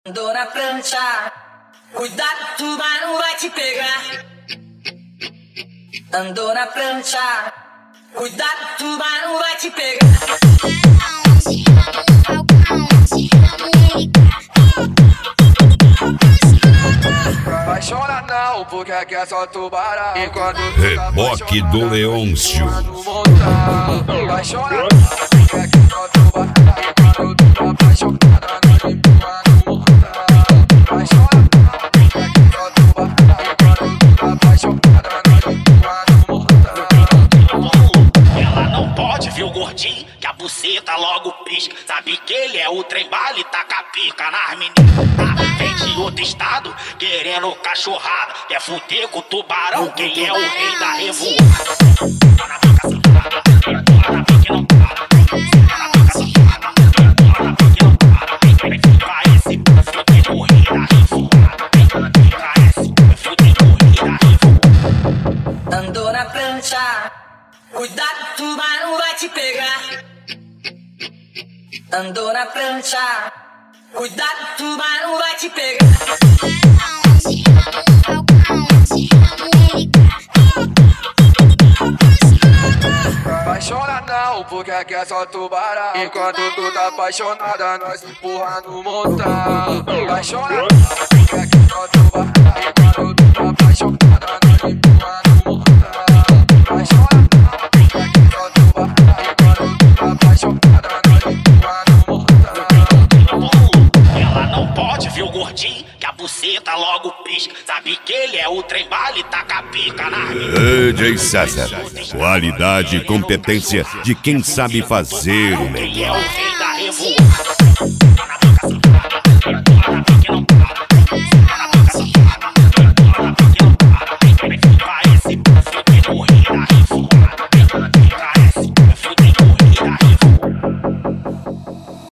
Andou na prancha, cuidado, tubarão vai te pegar. Andou na prancha, cuidado, tubarão vai te pegar. Vai chorar não, porque aqui é só tubarão. Reboque do Leôncio. Vai chorar não, porque aqui é só tubarão. Quando tu tá apaixonada, nós empurra no montão. Vai chorar não, porque aqui é só tubarão. Quando tu tá apaixonada, nós empurra no montão. Ela não pode ver o gordinho, que a buceta logo pisca. Sabe que ele é o trem bala e taca a pica nas meninas. Vem de outro estado, querendo cachorrada. Quer fuder com o tubarão, que ele é o rei da revoada. Na boca safada, na boca que não para. Na boca safada, na boca que não para. Pra esse fuder com o rei da revoada. Pra esse fuder com o rei da revoada. Andou na prancha, cuidado, tubarão vai te pegar. Andou na prancha, cuidado, tubarão vai te pegar. Vai chorar não, porque aqui é só tubarão. Enquanto tu tá apaixonada, nós empurra no montão. Vai chorar não, porque aqui é só tubarão. Enquanto tu tá apaixonada, nós empurra no montão. Vai chorar não, porque aqui é só tubarão. Enquanto tu tá apaixonada, nós empurra no montão. Ela não pode ver o gordinho, que a buceta logo pisca. Sabe que ele é o trem bala e taca a pica nas meninas. DJ César. Qualidade e competência de quem sabe fazer o Ele é melhor. o rei da revoada.